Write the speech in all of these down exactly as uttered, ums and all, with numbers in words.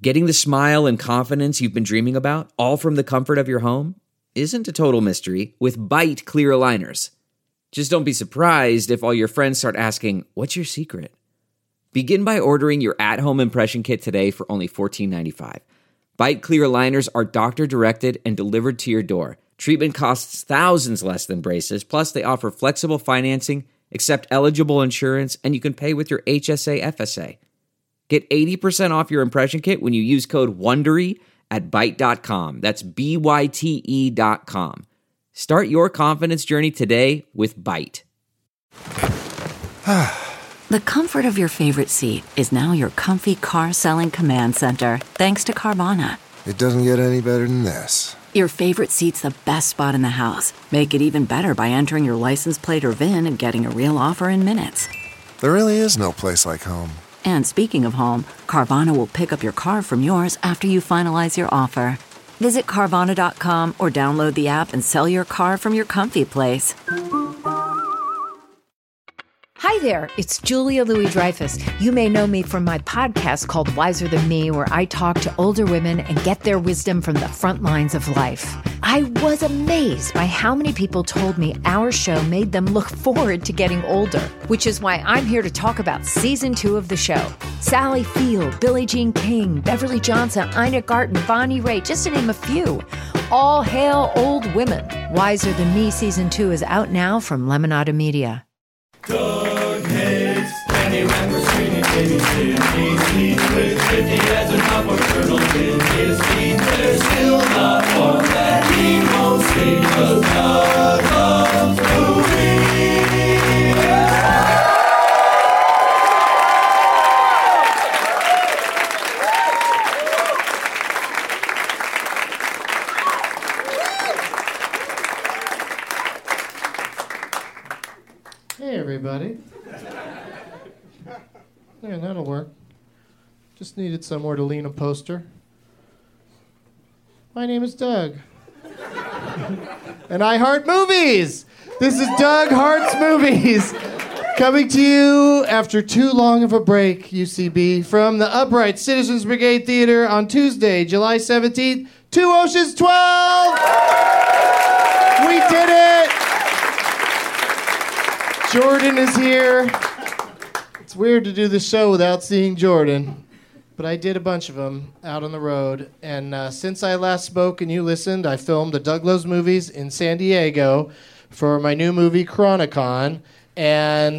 Getting the smile and confidence you've been dreaming about, all from the comfort of your home, isn't a total mystery with Byte clear aligners. Just don't be surprised if all your friends start asking, "What's your secret?" Begin by ordering your at-home impression kit today for only fourteen ninety-five. Byte clear aligners are doctor-directed and delivered to your door. Treatment costs thousands less than braces, plus they offer flexible financing, accept eligible insurance, and you can pay with your H S A F S A. Get eighty percent off your impression kit when you use code WONDERY at byte dot com. That's B Y T E dot com. Start your confidence journey today with Byte. The comfort of your favorite seat is now your comfy car-selling command center, thanks to Carvana. It doesn't get any better than this. Your favorite seat's the best spot in the house. Make it even better by entering your license plate or V I N and getting a real offer in minutes. There really is no place like home. And speaking of home, Carvana will pick up your car from yours after you finalize your offer. Visit Carvana dot com or download the app and sell your car from your comfy place. Hi there, it's Julia Louis-Dreyfus. You may know me from my podcast called Wiser Than Me, where I talk to older women and get their wisdom from the front lines of life. I was amazed by how many people told me our show made them look forward to getting older, which is why I'm here to talk about season two of the show. Sally Field, Billie Jean King, Beverly Johnson, Ina Garten, Bonnie Raitt, just to name a few. All hail old women. Wiser Than Me season two is out now from Lemonada Media. Doug hates Penny Rappers treating baby sin. He sleeps with fifty as an upper kernel in his feet. There's still not one that he won't see, 'cause Doug loves movies. Hey everybody. Yeah, that'll work. Just needed somewhere to lean a poster. My name is Doug. And I heart movies! This is Doug Hearts Movies. Coming to you after too long of a break, U C B, from the Upright Citizens Brigade Theater on Tuesday, July seventeenth, Two Oceans twelve! We did it! Jordan is here. It's weird to do the show without seeing Jordan, but I did a bunch of them out on the road. And uh, since I last spoke and you listened, I filmed the Doug Loves Movies in San Diego for my new movie, Chronicon. And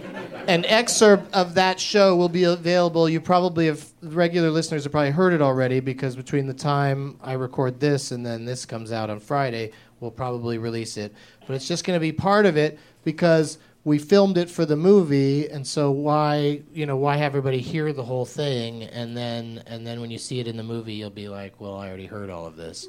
an excerpt of that show will be available. You probably have, regular listeners have probably heard it already, because between the time I record this and then this comes out on Friday, we'll probably release it. But it's just going to be part of it because we filmed it for the movie, and so why, you know, why have everybody hear the whole thing, and then and then when you see it in the movie, you'll be like, well, I already heard all of this.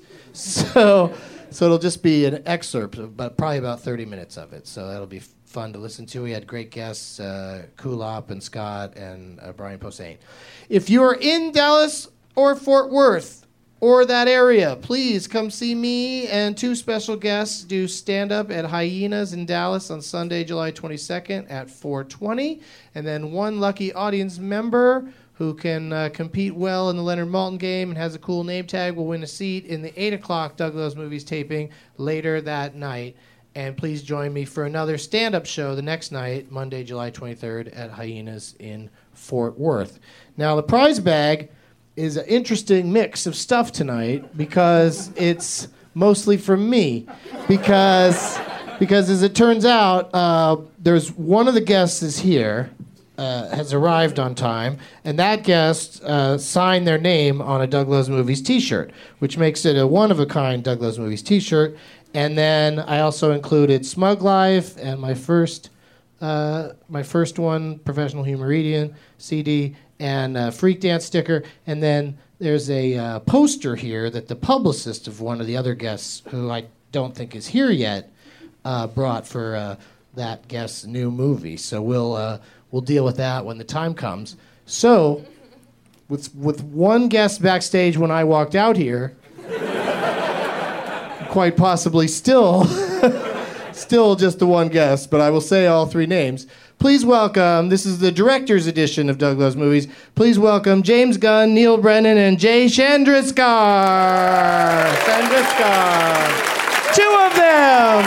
So, so it'll just be an excerpt, of, but probably about thirty minutes of it. So that'll be f- fun to listen to. We had great guests, uh, Kulop and Scott and uh, Brian Posehn. If you are in Dallas or Fort Worth, or that area, please come see me and two special guests do stand-up at Hyenas in Dallas on Sunday, July twenty-second at four twenty. And then one lucky audience member who can uh, compete well in the Leonard Maltin game and has a cool name tag will win a seat in the eight o'clock Doug Loves Movies taping later that night. And please join me for another stand-up show the next night, Monday, July twenty-third at Hyenas in Fort Worth. Now, the prize bag is an interesting mix of stuff tonight because it's mostly from me. Because, because as it turns out, uh, there's one of the guests is here, uh, has arrived on time, and that guest uh, signed their name on a Doug Loves Movies t-shirt, which makes it a one-of-a-kind Doug Loves Movies t-shirt. And then I also included Smug Life and my first, uh, my first one, Professional Humoridian C D, and a Freak Dance sticker, and then there's a uh, poster here that the publicist of one of the other guests, who I don't think is here yet, uh, brought for uh, that guest's new movie. So we'll uh, we'll deal with that when the time comes. So, with with one guest backstage when I walked out here, quite possibly still Still just the one guest, but I will say all three names. Please welcome, this is the director's edition of Doug Loves Movies. Please welcome James Gunn, Neil Brennan, and Jay Chandrasekhar. Chandrasekhar. Two of them.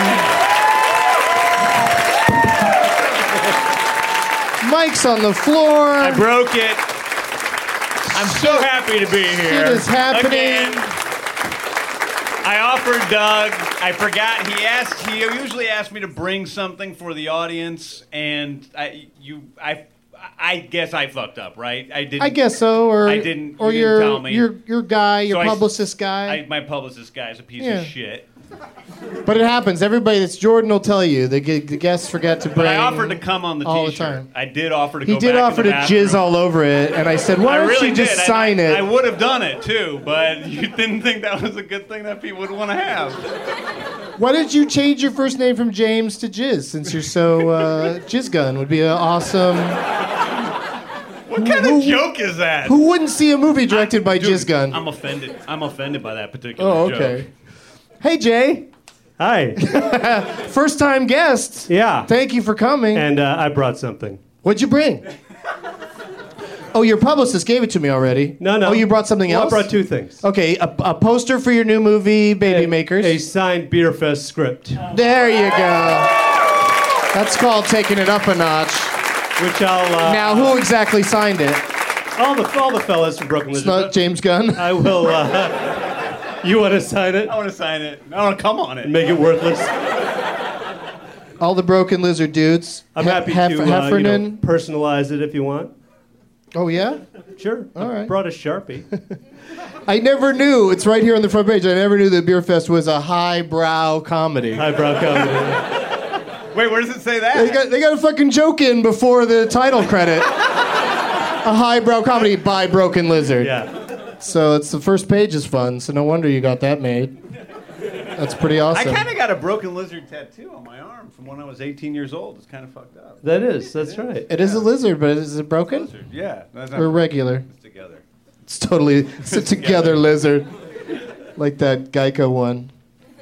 Mike's on the floor. I broke it. I'm so happy to be here. Shit is happening. Again. I offered Doug. I forgot. He asked. He usually asks me to bring something for the audience, and I, you, I, I guess I fucked up, right? I didn't. I guess so, or I didn't. or you your didn't tell me. your your guy, your So I- publicist guy. I, my publicist guy is a piece Yeah. of shit. But it happens. Everybody that's Jordan will tell you the, the guests forget to bring. But I offered to come on the all the T-shirt. time. I did offer to He go did back offer in the to bathroom. jizz all over it, and I said, "Why I don't really you just did. sign I, it?" I would have done it too, but you didn't think that was a good thing that people would want to have. Why did you change your first name from James to Jizz? Since you're so uh, Jizz Gun would be an awesome. What kind of joke is that? Who wouldn't see a movie directed by Dude, Jizz Gun? I'm offended. I'm offended by that particular Oh, joke. okay. Hey, Jay. Hi. First time guest. Yeah. Thank you for coming. And uh, I brought something. What'd you bring? Oh, your publicist gave it to me already. No, no. Oh, you brought something Well, else? I brought two things. Okay, a, a poster for your new movie, Baby A- Makers. A signed Beer Fest script, There you go. That's called taking it up a notch. which I'll. Uh, Now, who exactly signed it? all the all the fellas from Brooklyn It's Lizard. not James Gunn. I will. Uh, you want to sign it I want to sign it. I want to come on it. and make it worthless? All the Broken Lizard dudes. I'm Hef- happy Hef- to uh, you know, Heffernan. personalize it if you want. Oh, yeah? Sure. All I right. brought a Sharpie. I never knew. It's right here on the front page. I never knew that Beer Fest was a highbrow comedy. Highbrow comedy. Wait, where does it say that? They got, they got a fucking joke in before the title credit. A highbrow comedy by Broken Lizard. Yeah. So it's the first page is fun, so no wonder you got that made. That's pretty I awesome. kind of got a broken lizard tattoo on my arm from when I was eighteen years old. It's kind of fucked up. That is. That's right. It is a lizard, but is it broken? Lizard, yeah. That's not Or regular? It's together. It's totally it's a together lizard. Like that Geico one.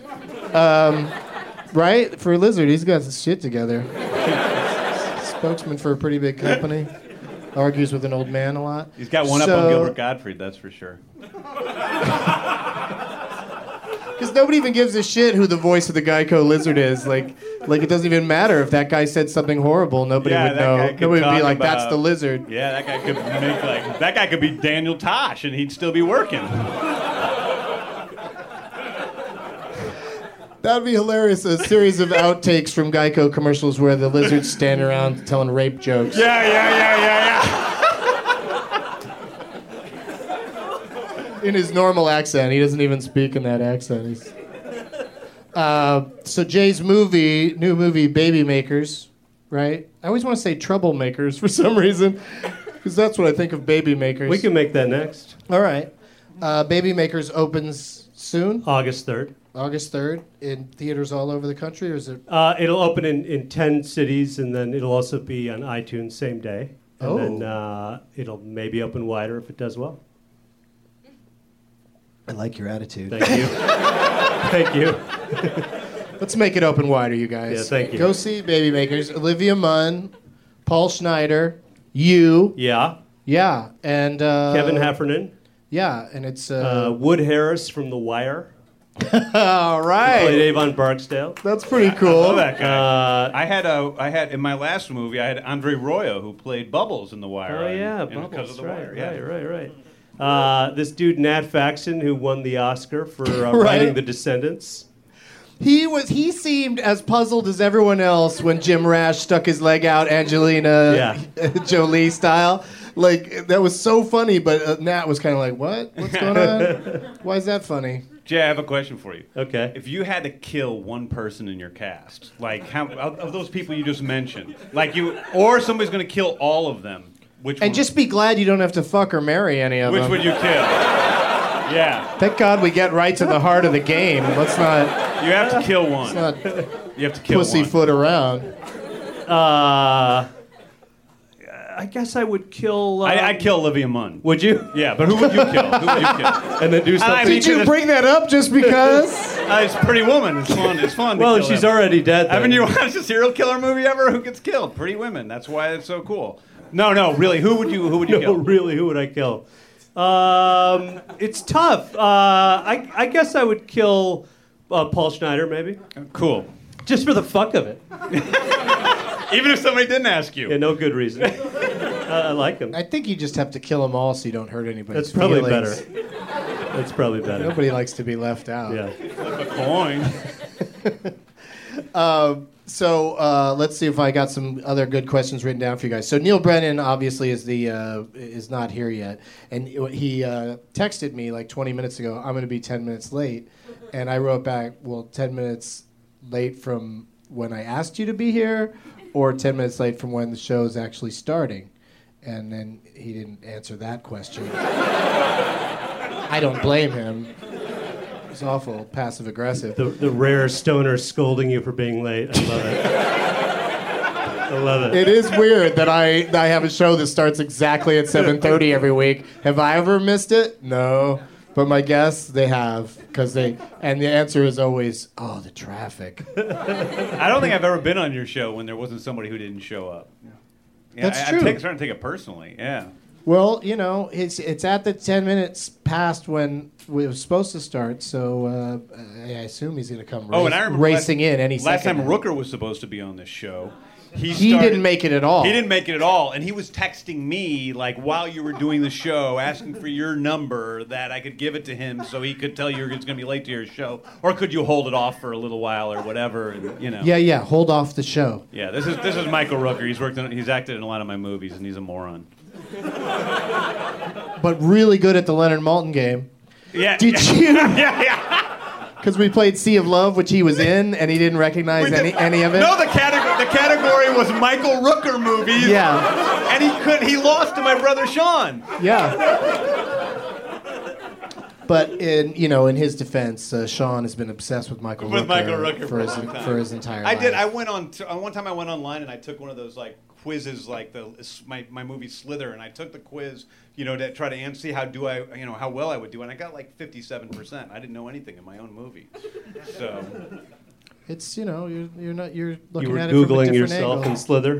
Um, right? For a lizard, he's got his shit together. Spokesman for a pretty big company. Argues with an old man a lot. He's got one up So- on Gilbert Gottfried, that's for sure. Because nobody even gives a shit who the voice of the Geico lizard is. Like, like it doesn't even matter if that guy said something horrible. Nobody Yeah, would that know. guy could Nobody would be talk like, "That's about- the lizard." Yeah, that guy could make like that guy could be Daniel Tosh and he'd still be working. That'd be hilarious. A series of outtakes from Geico commercials where the lizards stand around telling rape jokes. Yeah, yeah, yeah, yeah, yeah. In his normal accent. He doesn't even speak in that accent. He's... Uh, so Jay's movie, new movie, Baby Makers, right? I always want to say Troublemakers for some reason, because that's what I think of Baby Makers. We can make that next. All right. Uh, Baby Makers opens soon, August third. August third, in theaters all over the country, or is it? Uh, it'll open in, in ten cities, and then it'll also be on iTunes same day. And Oh. then uh, it'll maybe open wider if it does well. I like your attitude. Thank you. Thank you. Let's make it open wider, you guys. Yeah, thank you. Go see Baby Makers. Olivia Munn, Paul Schneider, you. Yeah. Yeah, and uh, Kevin Heffernan. Yeah, and it's Uh, uh, Wood Harris from The Wire. all Played right. Avon Barksdale. That's pretty cool. that guy. Uh, I had a, I had in my last movie, I had Andre Royo who played Bubbles in The Wire. oh and- yeah, and Bubbles. because of The right, Wire. Yeah. right, right, right. Uh, this dude Nat Faxon, who won the Oscar for uh, Right. writing The Descendants. He was. He seemed as puzzled as everyone else when Jim Rash stuck his leg out, Angelina Yeah. Jolie style. Like that was so funny, but uh, Nat was kind of like, "What? What's going on? Why is that funny?" Jay, I have a question for you. Okay. If you had to kill one person in your cast, like how of, of those people you just mentioned, like you, or somebody's going to kill all of them, which And one, just be glad you don't have to fuck or marry any of which them. would you kill? Yeah, Thank God we get right to the heart of the game. Let's not, you have to kill one. not You have to kill one. pussyfoot around. Uh, I guess I would kill. Uh, I, I'd kill Olivia Munn. Would you? Yeah, but who would you kill? Who would you kill? And then do something. I mean, Did you bring that up just because? Uh, it's Pretty Woman. It's fun. It's fun. to Well, kill she's them. already dead. Haven't then. you watched a serial killer movie ever? Who gets killed? Pretty Women. That's why it's so cool. No, no, really. Who would you? Who would you No, kill? really, who would I kill? Um, it's tough. Uh, I, I guess I would kill uh, Paul Schneider, maybe. Cool. Just for the fuck of it. Even if somebody didn't ask you. Yeah, no good reason. uh, I like him. I think you just have to kill them all so you don't hurt anybody's That's probably feelings. better. That's probably better. Nobody likes to be left out. Yeah. Flip a coin. Um, so uh, let's see if I got some other good questions written down for you guys. So Neil Brennan obviously is the uh, is not here yet, and he uh, texted me like twenty minutes ago. I'm going to be ten minutes late, and I wrote back, well, ten minutes late from when I asked you to be here, or ten minutes late from when the show's actually starting, and then he didn't answer that question. I don't blame him. It's awful, passive aggressive. The, the rare stoner scolding you for being late. I love it. I love it. It is weird that I that I have a show that starts exactly at seven thirty every week. Have I ever missed it? No. But my guests, they have, because they, and the answer is always, oh, the traffic. I don't think I've ever been on your show when there wasn't somebody who didn't show up. Yeah, That's I, true. I'm take, starting to take it personally. Yeah. Well, you know, it's it's at the ten minutes past when we were supposed to start, so uh, I assume he's going to come Oh, race, and I remember racing last, in any last second. time Rooker was supposed to be on this show. He, He started- didn't make it at all. He didn't make it at all, and he was texting me like while you were doing the show, asking for your number that I could give it to him so he could tell you it's going to be late to your show, or could you hold it off for a little while or whatever, and you know. Yeah, yeah, hold off the show. Yeah, this is this is Michael Rooker. He's worked in, he's acted in a lot of my movies, and he's a moron. But really good at the Leonard Maltin game. Yeah. Did yeah. you? yeah, yeah. Because we played Sea of Love, which he was in, and he didn't recognize We did- any, any of it. No, the category the category was Michael Rooker movies. Yeah. And he could he lost to my brother Sean. Yeah. But in you know, in his defense, uh, Sean has been obsessed with Michael With Rooker, Michael Rooker for for a his long time. for his entire I life. did. I went on. T- uh, one time I went online and I took one of those like quizzes, like the my my movie Slither, and I took the quiz, you know, to try to answer, see how do I, you know, how well I would do, and I got like fifty-seven percent. I didn't know anything in my own movie, so. It's you know you're you're not you're looking You were at it from a Googling different yourself angle. in Slither.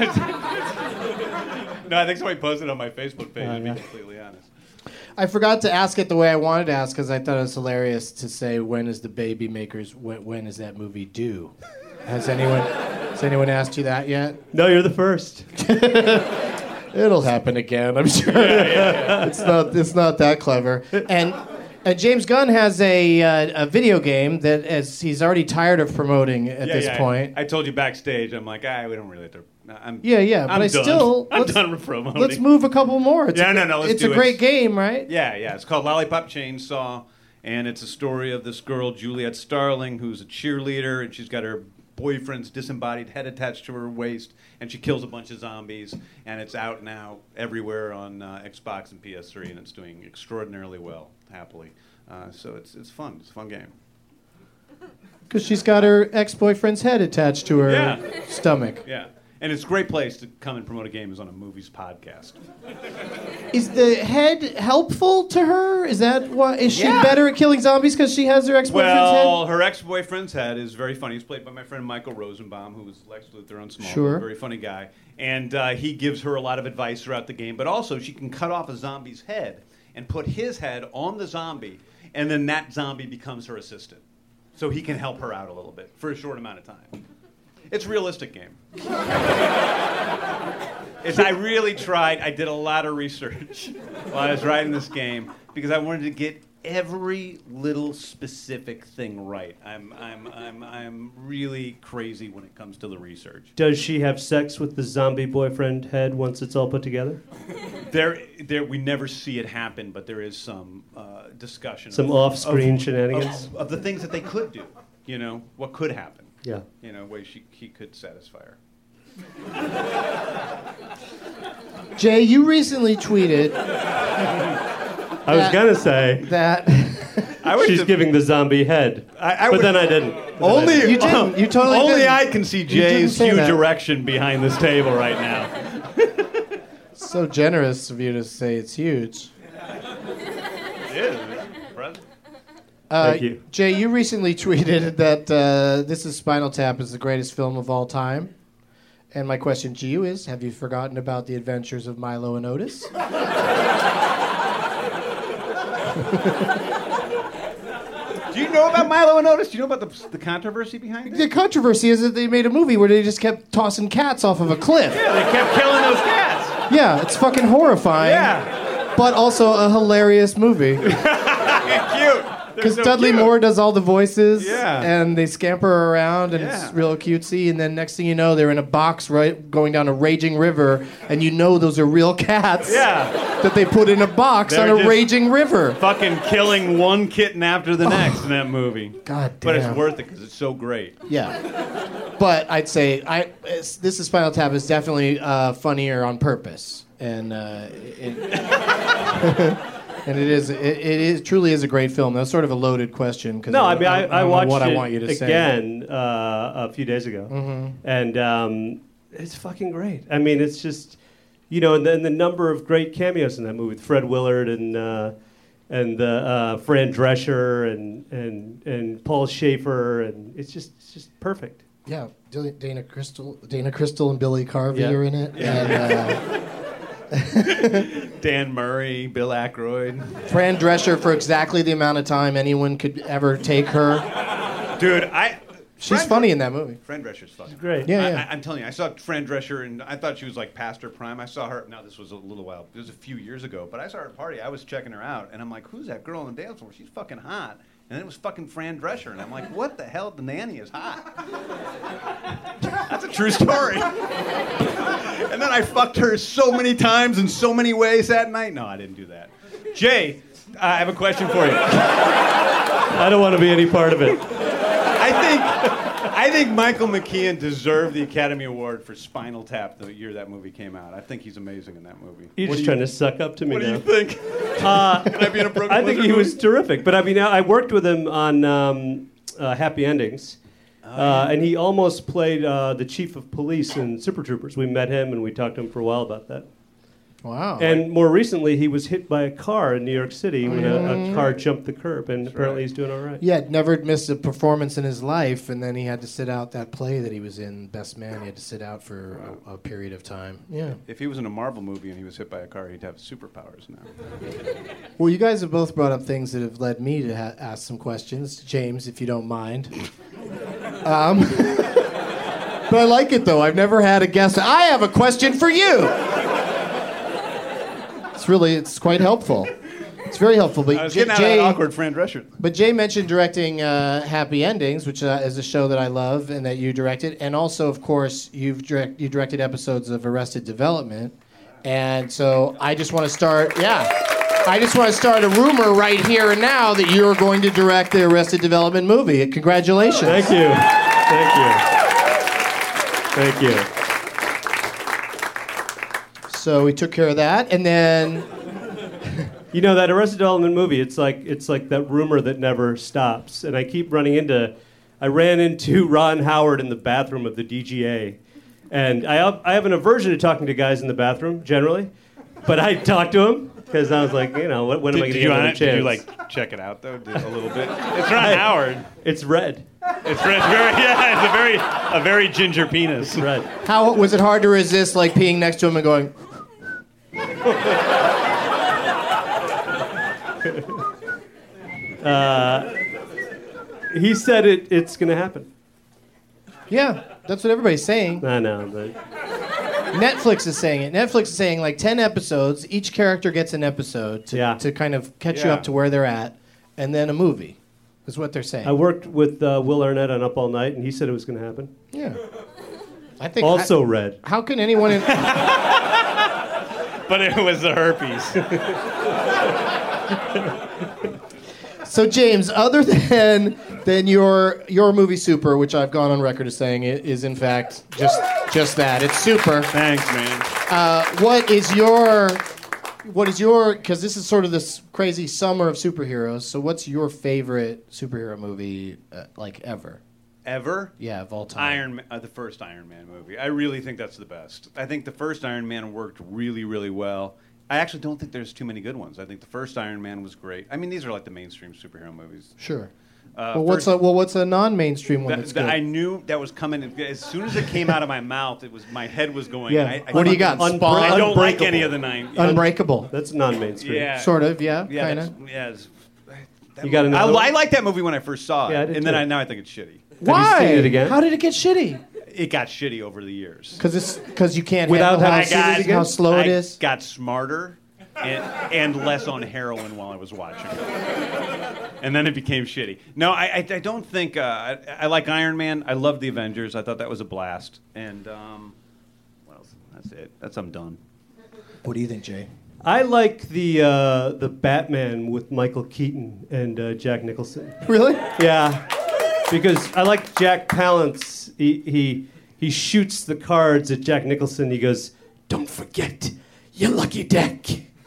No, I think somebody posted it on my Facebook page. Oh, To be yeah. completely honest. I forgot to ask it the way I wanted to ask because I thought it was hilarious to say when is the Baby Makers when, when is that movie due? Has anyone has anyone asked you that yet? No, you're the first. It'll happen again, I'm sure. It's not it's not that clever. And and James Gunn has a uh, a video game that as he's already tired of promoting at Yeah, this yeah, point. I, I told you backstage. I'm like, ah, we don't really have to. I'm, Yeah, yeah, but I'm I done. still I'm let's, done with promoting. let's move a couple more. It's Yeah, a, no, no, let's It's do a it. great game, right? Yeah, yeah. It's called Lollipop Chainsaw, and it's a story of this girl, Juliet Starling, who's a cheerleader, and she's got her boyfriend's disembodied head attached to her waist, and she kills a bunch of zombies, and it's out now everywhere on uh, Xbox and P S three, and it's doing extraordinarily well, happily. Uh, so it's it's fun. It's a fun game. Because she's got her ex-boyfriend's head attached to her Yeah. stomach. Yeah. And it's a great place to come and promote a game is on a movies podcast. Is the head helpful to her? Is that why? Is she Yeah. better at killing zombies because she has her ex-boyfriend's Well, head? her ex-boyfriend's head is very funny. He's played by my friend Michael Rosenbaum, who was Lex Luthor on Smallville. Sure. Very funny guy. And uh, he gives her a lot of advice throughout the game. But also, she can cut off a zombie's head and put his head on the zombie, and then that zombie becomes her assistant. So he can help her out a little bit for a short amount of time. It's a realistic game. It's, I really tried. I did a lot of research while I was writing this game because I wanted to get every little specific thing right. I'm, I'm, I'm, I'm really crazy when it comes to the research. Does she have sex with the zombie boyfriend head once it's all put together? There, there, we never see it happen, but there is some uh, discussion. Some of, off-screen of- shenanigans? of, of the things that they could do. You know, what could happen. Yeah. You know, way she he could satisfy her. Jay, you recently tweeted I was That- gonna say that. I was she's just- giving the zombie head, I, I but would- then I didn't. But then I Only didn't. You didn't. You totally Only didn't. I can see You didn't Jay's say huge that. erection behind this table right now. So generous of you to say it's huge. It is. Impressive. Uh, Thank you. Jay, you recently tweeted that uh, This Is Spinal Tap is the greatest film of all time. And my question to you is, have you forgotten about the adventures of Milo and Otis? Do you know about Milo and Otis? Do you know about the, the controversy behind it? The controversy is that they made a movie where they just kept tossing cats off of a cliff. Yeah, they kept killing those cats. Yeah, it's fucking horrifying. Yeah. But also a hilarious movie. Cute. Because so Dudley cute. Moore does all the voices, Yeah. and they scamper around, and Yeah. it's real cutesy. And then next thing you know, they're in a box right going down a raging river, and you know those are real cats Yeah. that they put in a box They're on a just- raging river. Fucking killing one kitten after the next in that movie. God damn. But it's worth it because it's so great. Yeah, but I'd say I it's, This Is Spinal Tap is definitely uh, funnier on purpose, and uh, it, and it is it, it is truly is a great film. That's sort of a loaded question. Cause No, I mean, I, don't I know watched what it I want you to say. again uh, a few days ago, Mm-hmm. and um, it's fucking great. I mean, it's just, you know, and then the number of great cameos in that movie with Fred Willard and uh, and the uh, Fran Drescher and and and Paul Schaefer, and it's just it's just perfect. Yeah, Dil- Dana Crystal, Dana Crystal, and Billy Carvey Yeah. are in it. And, uh, Dan Murray, Bill Aykroyd. Fran Drescher for exactly the amount of time anyone could ever take her. Dude, I. She's Fran funny in that movie. Fran Drescher's fucking Great. Yeah, I, yeah. I, I'm telling you, I saw Fran Drescher, and I thought she was like past her prime. I saw her. Now this was a little while. It was a few years ago, but I saw her at a party. I was checking her out, and I'm like, "Who's that girl on the dance floor? She's fucking hot." And then it was fucking Fran Drescher, and I'm like, "What the hell? The nanny is hot." That's a true story. And then I fucked her so many times in so many ways that night. No, I didn't do that. Jay, I have a question for you. I don't want to be any part of it. I think I think Michael McKean deserved the Academy Award for Spinal Tap the year that movie came out. I think he's amazing in that movie. You're What just do trying you, to suck up to me What do now. you think? Uh, Can I be in a Broken I think Lizard he was movie? terrific. But I mean, I worked with him on um, uh, Happy Endings. Uh, and he almost played uh, the chief of police in Super Troopers. We met him and we talked to him for a while about that. Wow. And more recently, he was hit by a car in New York City when a, a car jumped the curb, and apparently he's doing all right. Yeah, never missed a performance in his life, and then he had to sit out that play that he was in, Best Man. He had to sit out for a, a period of time. Yeah. If he was in a Marvel movie and he was hit by a car, he'd have superpowers now. Well, you guys have both brought up things that have led me to ha- ask some questions. James, if you don't mind. um, but I like it, though. I've never had a guest. I have a question for you. It's really, it's quite helpful. It's very helpful. But I was J- getting out Jay, of that awkward Fran Drescher. But Jay mentioned directing uh, Happy Endings, which uh, is a show that I love and that you directed, and also, of course, you've direct, you directed episodes of Arrested Development, and so I just want to start, yeah, I just want to start a rumor right here and now that you're going to direct the Arrested Development movie. Congratulations! Thank you. Thank you. Thank you. So we took care of that, and then You know, that Arrested Development movie, it's like it's like that rumor that never stops. And I keep running into, I ran into Ron Howard in the bathroom of the D G A. And I have, I have an aversion to talking to guys in the bathroom, generally. But I talked to him, because I was like, you know, what, when am I going to get another chance? Did you like check it out though, Did- a little bit? It's Ron Howard. It's red. It's very, yeah, it's a very, a very ginger penis. It's red. how was it hard to resist, like peeing next to him and going? Uh, he said it. It's going to happen. Yeah, that's what everybody's saying. I know, but Netflix is saying it. Netflix is saying like ten episodes. Each character gets an episode to, Yeah. to kind of catch you Yeah. up to where they're at, and then a movie. Is what they're saying. I worked with uh, Will Arnett on Up All Night, and he said it was going to happen. yeah. I think Also I- red. how can anyone? In, But it was the herpes. so James, other than than your your movie Super, which I've gone on record as saying it is in fact just just that. It's super. Thanks, man. Uh, what is your what is your because this is sort of this crazy summer of superheroes. So what's your favorite superhero movie uh, like ever? Ever? Yeah, of all time. Iron, Ma- uh, the first Iron Man movie. I really think that's the best. I think the first Iron Man worked really, really well. I actually don't think there's too many good ones. I think the first Iron Man was great. I mean, these are like the mainstream superhero movies. Sure. Uh, well, what's first, a well, what's a non-mainstream one that, that's that good? I knew that was coming. As soon as it came out of my mouth, it was my head was going. Yeah. I, I What do you got? fucking- Spawn? I don't like Unbreakable. any of the nine. Unbreakable. That's non-mainstream. Yeah. Sort of, yeah, Yeah, kind that's- of. yeah. it's- that You got movie- another I, one? I liked that movie when I first saw it, Yeah, I did and then too. I, now I think it's shitty. Why? seen it again? How did it get shitty? It got shitty over the years. Because it's because you can't Without handle how, having seen it how again? slow it I is. got smarter and, and less on heroin while I was watching it. And then it became shitty. No, I, I, I don't think... Uh, I, I like Iron Man. I love the Avengers. I thought that was a blast. And, um... what else? That's it. That's I'm done. What do you think, Jay? I like the uh, the Batman with Michael Keaton and uh, Jack Nicholson. Really? Yeah, because I like Jack Palance. He he he shoots the cards at Jack Nicholson. He goes, "Don't forget your lucky deck."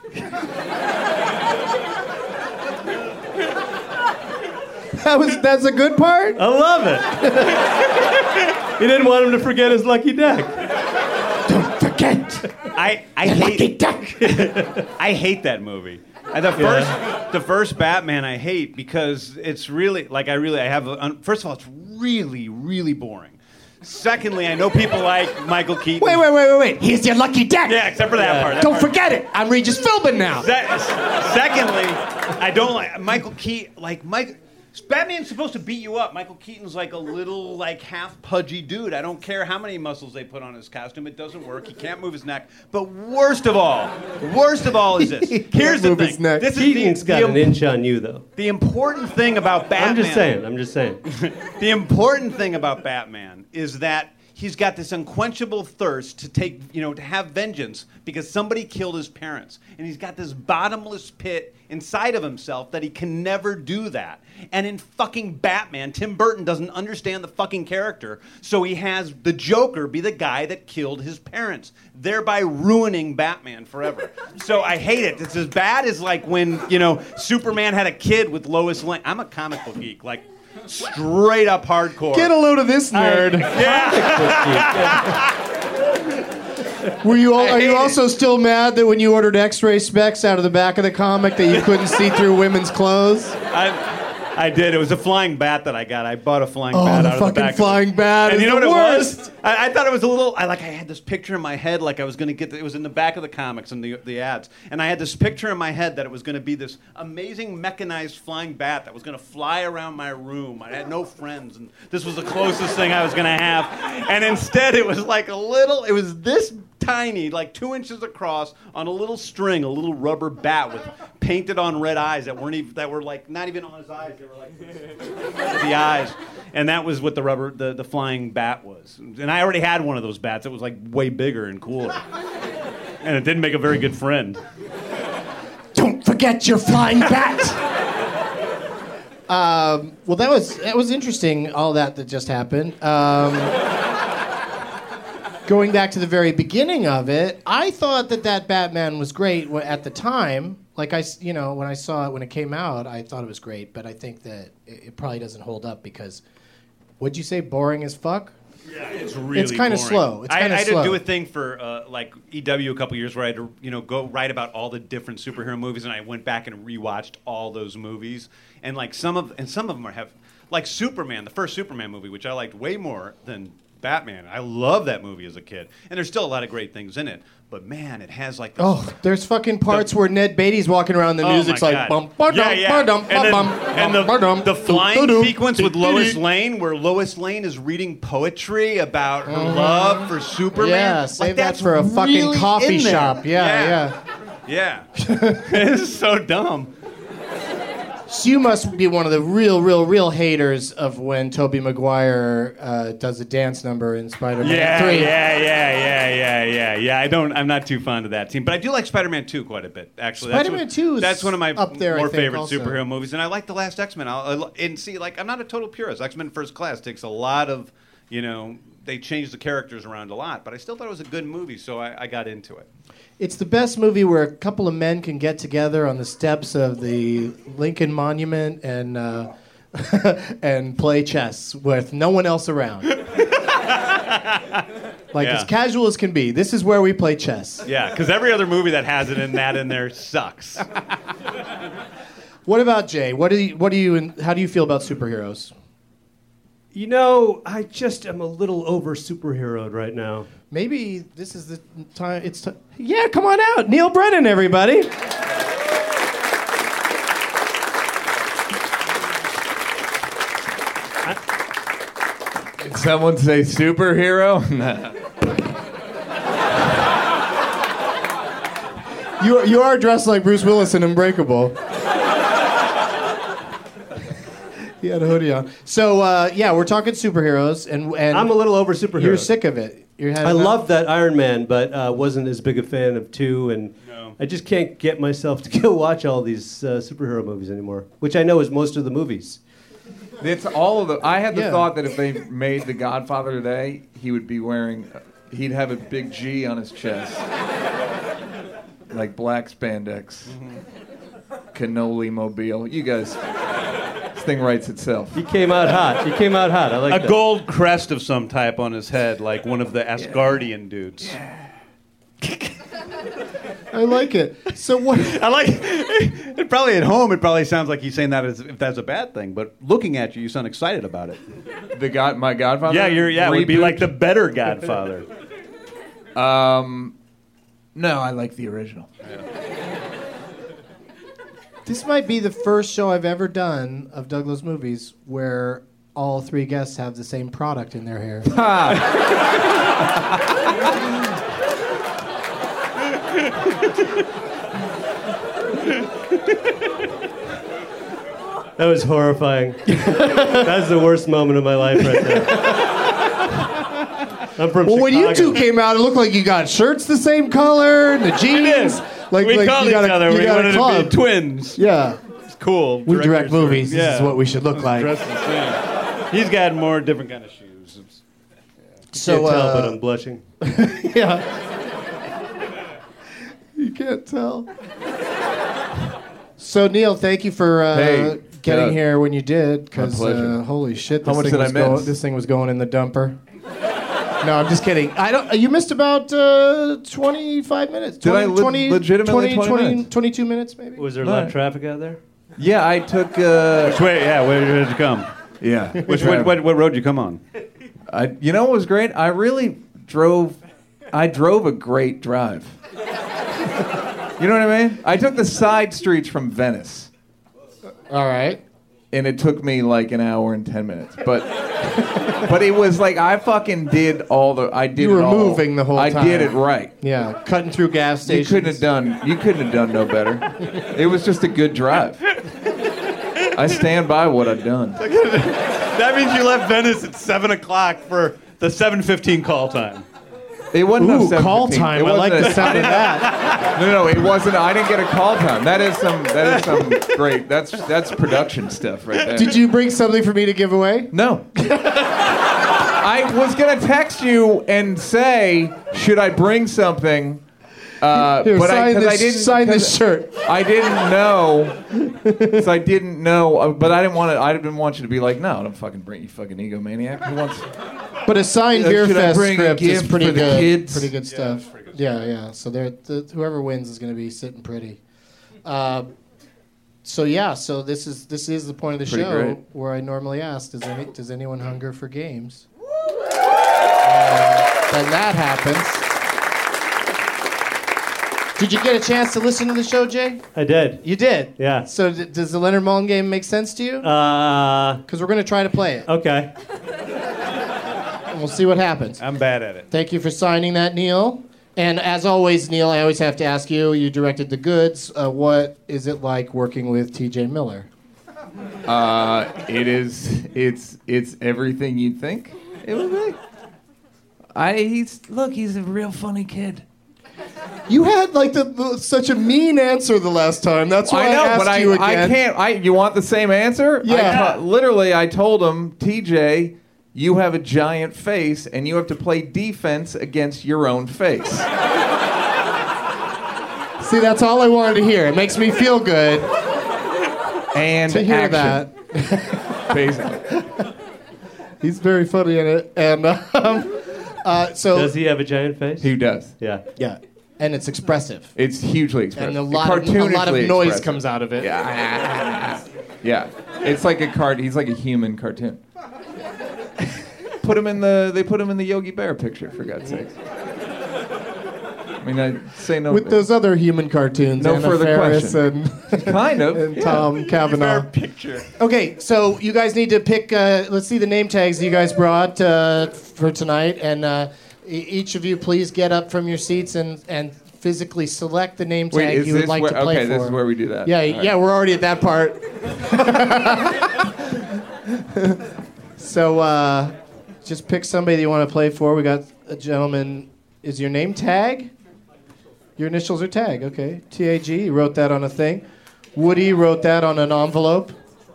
That was that's a good part. I love it. He didn't want him to forget his lucky deck. Don't forget. I, I hate... I hate that movie. And the first, the first Batman I hate because it's really like I really I have. A, first of all, it's really really boring. Secondly, I know people like Michael Keaton. Wait, wait, wait, wait, wait. Here's your lucky deck. Yeah, except for that part. That Don't part. forget it. I'm Regis Philbin now. Se- secondly, I don't like Michael Keaton. Like Mike, Batman's supposed to beat you up. Michael Keaton's like a little, like half pudgy dude. I don't care how many muscles they put on his costume; it doesn't work. He can't move his neck. But worst of all, worst of all is this. He can't Here's the move thing. his neck. This is Keaton's the, got the, an inch on you, though. the important thing about Batman. I'm just saying. I'm just saying. The important thing about Batman is that he's got this unquenchable thirst to take, you know, to have vengeance because somebody killed his parents. And he's got this bottomless pit inside of himself that he can never do that. And in fucking Batman, Tim Burton doesn't understand the fucking character, so he has the Joker be the guy that killed his parents, thereby ruining Batman forever. So I hate it. It's as bad as like when, you know, Superman had a kid with Lois Lane. I'm a comic book geek, like straight up hardcore. Get a load of this nerd. Were you? All, are you hate also still mad that when you ordered X-ray specs out of the back of the comic that you couldn't see through women's clothes? I, I did. It was a flying bat that I got. I bought a flying Oh, bat the out of fucking the back. flying of bat And is you know the what it worst. was? I, I thought it was a little. I like. I had this picture in my head, like I was going to get. The, it was in the back of the comics and the the ads, and I had this picture in my head that it was going to be this amazing mechanized flying bat that was going to fly around my room. I had no friends, and this was the closest thing I was going to have. And instead, it was like a little. It was this tiny, like two inches across, on a little string, a little rubber bat with painted on red eyes that weren't even that were like not even on his eyes. They were like the eyes, and that was what the rubber, the, the flying bat was. And I already had one of those bats. It was like way bigger and cooler, and it didn't make a very good friend. Don't forget your flying bat. um, well, that was that was interesting. All that that just happened. Um, going back to the very beginning of it, I thought that that Batman was great wh- at the time. Like I, s- you know, when I saw it when it came out, I thought it was great. But I think that it, it probably doesn't hold up because, what'd you say? Boring as fuck. Yeah, it's really. It's kinda boring. slow. It's I, kinda I had slow. to do a thing for uh, like E W a couple years where I had to, you know, go write about all the different superhero movies, and I went back and rewatched all those movies, and like some of and some of them are have like Superman, the first Superman movie, which I liked way more than Batman. I love that movie as a kid, and there's still a lot of great things in it. But man, it has like this, Oh, there's fucking parts The- where Ned Beatty's walking around. The Oh music's my like God. bum ba yeah, dum yeah. ba dum and, ba then, bum and bum ba dum the, the flying doo-doo, sequence with doo-doo. Lois Lane, where Lois Lane is reading poetry about her love for Superman. Yeah, Like, save that that's for a fucking really coffee in there. shop. Yeah, yeah. Yeah. This is so dumb. So you must be one of the real, real, real haters of when Tobey Maguire uh, does a dance number in Spider-Man Yeah, three. yeah, yeah, yeah, yeah, yeah, yeah. I don't. I'm not too fond of that team, but I do like Spider-Man two quite a bit. Actually, Spider-Man that's two one, is that's one of my up there, I more think, favorite also. superhero movies, and I like the last X-Men. I'll, I'll, and see, like, I'm not a total purist. X-Men First Class takes a lot of, you know, they changed the characters around a lot, but I still thought it was a good movie, so I, I got into it. It's the best movie where a couple of men can get together on the steps of the Lincoln Monument and uh, and play chess with no one else around. Like Yeah. as casual as can be. This is where we play chess. Yeah, because every other movie that has it in that in there sucks. What about Jay? What do you, what do you, how do you feel about superheroes? You know, I just am a little over superheroed right now. Maybe this is the time. It's t- yeah. Come on out, Neil Brennan, everybody. Did someone say superhero? You you are dressed like Bruce Willis in Unbreakable. He had a hoodie on. So uh, yeah, we're talking superheroes, and and I'm a little over superheroed. You're sick of it. You're I love that Iron Man, but uh, wasn't as big a fan of two, and No. I just can't get myself to go watch all these uh, superhero movies anymore, which I know is most of the movies. It's all of the. I had the Yeah. thought that if they made The Godfather today, he would be wearing, he'd have a big G on his chest, like black spandex, cannoli mobile. You guys, this thing writes itself. He came out hot. He came out hot. I like A that. gold crest of some type on his head, like one of the Asgardian dudes. I like it. So what? I like it. Probably at home, it probably sounds like he's saying that as if that's a bad thing. But looking at you, you sound excited about it. The God, my Godfather. Yeah, you're. Yeah, it would be reboot? like the better Godfather. Um, no, I like the original. This might be the first show I've ever done of Douglas movies where all three guests have the same product in their hair. That was horrifying. That's the worst moment of my life right there. I'm from Well, Chicago. when you two came out, it looked like you got shirts the same color, and the jeans. Like, we like called you each got a, other. you We got a wanted to club. be twins. Yeah, It's cool. we direct Director's movies. choice. This is what we should look like. Dressed the same. He's got more different kind of shoes. So, Can't tell, uh, but I'm blushing. yeah, you can't tell. So Neil, thank you for uh, Hey, getting Doug. here when you did. Because My pleasure. uh, holy shit, this How much thing did I was going, miss? this thing was going in the dumper. No, I'm just kidding. I don't. You missed about uh, twenty-five minutes. Did I twenty, le- twenty, legitimately twenty, twenty twenty, minutes? twenty-two minutes maybe? Was there a All lot right. of traffic out there? Yeah, I took. Uh, Which way? Yeah, where did you come? yeah. Which what, what, what road did you come on? I, you know what was great? I really drove. I drove a great drive. You know what I mean? I took the side streets from Venice, All right. and it took me like an hour and ten minutes. But, but it was like I fucking did all the. I did. You were it all. moving the whole I time. did it right. Yeah, cutting through gas You stations. couldn't have done. You couldn't have done no better. It was just a good drive. I stand by what I've done. That means you left Venice at seven o'clock for the seven fifteen call time. It wasn't Ooh, a call seven fifteen. time. It I like wasn't the a- sound of that. No, no, it wasn't. I didn't get a call time. That is some. That is some great. That's that's production stuff right there. Did you bring something for me to give away? No. I was gonna text you and say, should I bring something? Uh, Here, but I, sign 'cause this, I didn't sign 'cause this shirt. I didn't know. So I didn't know. uh, But I didn't want to. I didn't want you to be like, no, don't fucking bring you fucking egomaniac. Who wants? But a signed Uh, Beer should I Fest bring a script is gift pretty for the good. kids? Pretty good stuff. Yeah, yeah. So they're, the, whoever wins is going to be sitting pretty. Uh, so yeah, so this is this is the point of the Pretty show great. where I normally ask, does any does anyone hunger for games? And then that happens. Did you get a chance to listen to the show, Jay? I did. You did. Yeah. So d- does the Leonard Mullen game make sense to you? Uh, Because we're going to try to play it, okay. and we'll see what happens. I'm bad at it. Thank you for signing that, Neil. And as always, Neil, I always have to ask you, you directed The Goods. Uh, what is it like working with T J Miller? Uh, it is. It's it's everything you'd think it would be. I he's look. He's a real funny kid. You had like the, the such a mean answer the last time. That's why I know, I asked but I, you I again. can't. I you want the same answer? Yeah. I to- literally, I told him, T J, you have a giant face, and you have to play defense against your own face. See, that's all I wanted to hear. It makes me feel good And to hear action, that. basically. He's very funny in it. And um, Uh, so Does he have a giant face? He does. Yeah. yeah, and it's expressive, It's hugely expressive. and a lot, of, a lot of Cartoonishly noise expressive. comes out of it. Yeah. Yeah. It's like a cart. He's like a human cartoon. Put him in the. They put him in the Yogi Bear picture, for God's sake. I mean, I say no. With those other human cartoons, No Anna further Faris question. and, Kind of. and yeah. Tom Cavanaugh. Picture. Okay, so you guys need to pick. Uh, let's see the name tags you guys brought uh, for tonight, and uh, e- each of you, please get up from your seats and and physically select the name tag Wait, is you would this like where, to play okay, for. this is where we do that. Yeah, All right. yeah, we're already at that part. So uh, just pick somebody that you want to play for. We got a gentleman. Is your name Tag? Your initials are Tag. Okay, T A G. You wrote that on a thing. Woody wrote that on an envelope.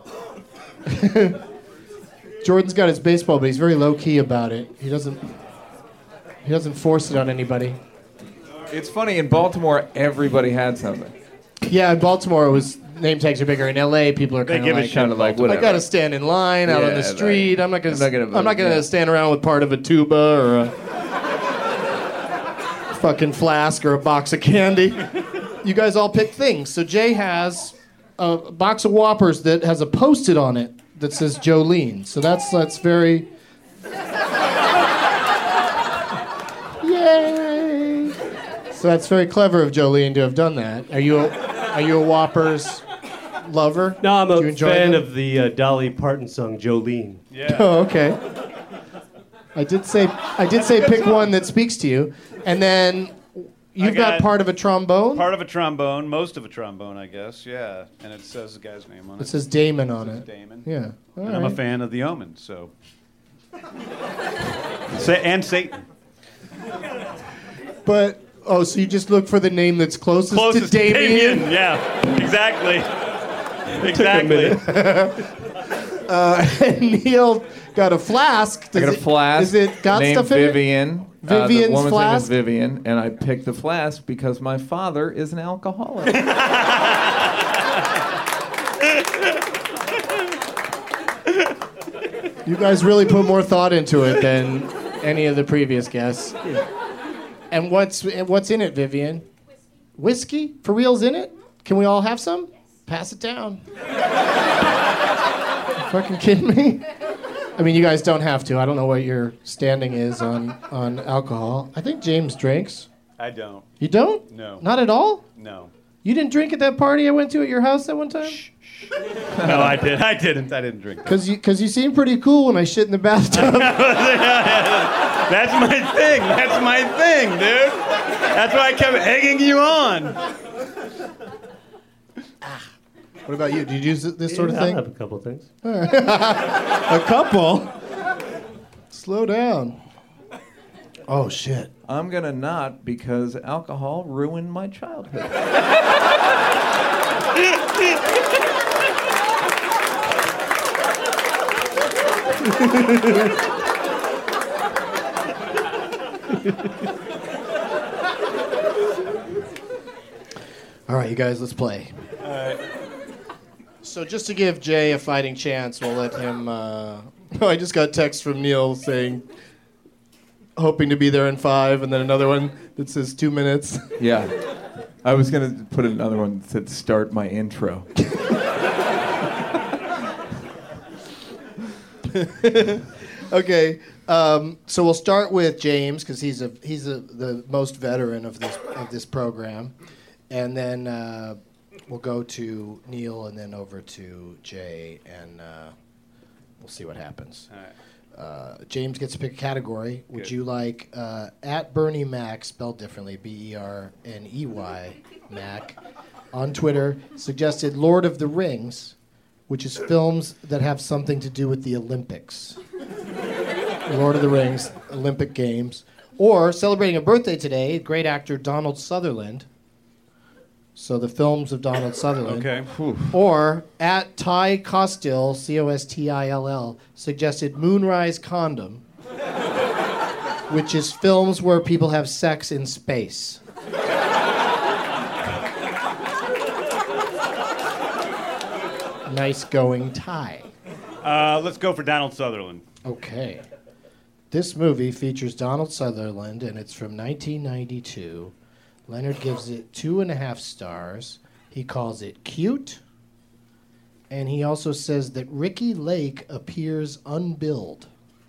Jordan's got his baseball, but he's very low key about it. He doesn't. He doesn't force it on anybody. It's funny, in Baltimore, everybody had something. Yeah, in Baltimore, it was name tags are bigger. In L A, people are They kind of give a like, shit. Kind of like, I whatever. gotta stand in line out on Yeah, the street. like, I'm not gonna. I'm not gonna I'm not vote, gonna yeah. stand around with part of a tuba or a fucking flask or a box of candy. You guys all pick things. So Jay has a box of Whoppers that has a Post-it on it that says Jolene. So that's that's very. Yay! So that's very clever of Jolene to have done that. Are you a, are you a Whoppers lover? No, I'm Do you a enjoy fan them? of the uh, Dolly Parton song Jolene. Yeah. Oh, okay. I did say I did say pick one that speaks to you, and then you've got, got part of a trombone. Part of a trombone, most of a trombone, I guess. Yeah, and it says the guy's name on it. It says Damon on It says it. Damon. Yeah. All And I'm a right. fan of The Omen, so. Sa- and Satan. But oh, so you just look for the name that's closest, Closest to to Damien. Damien. Yeah, exactly. Exactly. Uh, and Neil got a flask. I Does got a it- flask. Is it got named stuff in Vivian. it? Uh, Vivian's the woman's flask? name is Vivian, and I picked the flask because my father is an alcoholic. You guys really put more thought into it than any of the previous guests. And what's what's in it, Vivian? Whiskey? For real's in it? Can we all have some? Pass it down. Fucking kidding me? I mean, you guys don't have to. I don't know what your standing is on, on alcohol. I think James drinks. I don't. You don't? No. Not at all? No. You didn't drink at that party I went to at your house that one time? No, I did. I didn't. I didn't drink. Because you, cause you seem pretty cool when I shit in the bathtub. That's my thing. That's my thing, dude. That's why I kept egging you on. What about you? Do you do this this sort of Yeah, I thing? have a couple of things. A couple? Slow down. Oh, shit. I'm gonna not because alcohol ruined my childhood. All right, you guys, let's play. All right. So just to give Jay a fighting chance, we'll let him... Uh... Oh, I just got text from Neil saying, hoping to be there in five, and then another one that says two minutes. Yeah. I was gonna put another one that said start my intro. Okay, um, so we'll start with James because he's a he's a, the most veteran of this of this program, and then uh, we'll go to Neil and then over to Jay, and uh, we'll see what happens. All right. Uh, James gets to pick a category. Would Good. you like uh, at Bernie Mac, spelled differently, B E R N E Y Mac, on Twitter, suggested Lord of the Rings, which is films that have something to do with the Olympics. Lord of the Rings, Olympic Games. Or, celebrating a birthday today, great actor Donald Sutherland. So the films of Donald Sutherland. Okay. Or, at Ty Costill, C O S T I L L, suggested Moonrise Condom, which is films where people have sex in space. Nice going, Ty. Uh, let's go for Donald Sutherland. Okay. This movie features Donald Sutherland, and it's from nineteen ninety-two. Leonard gives it two and a half stars. He calls it cute. And he also says that Ricky Lake appears unbilled.